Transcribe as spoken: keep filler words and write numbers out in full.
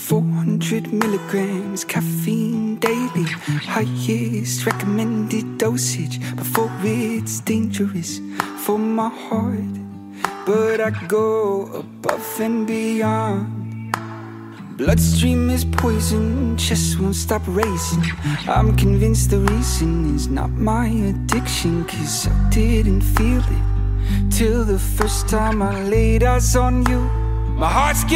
four hundred milligrams caffeine daily, highest recommended dosage before it's dangerous for my heart. But I go above and beyond. Bloodstream is poison, chest won't stop racing. I'm convinced the reason is not my addiction, 'cause I didn't feel it till the first time I laid eyes on you. My heart's getting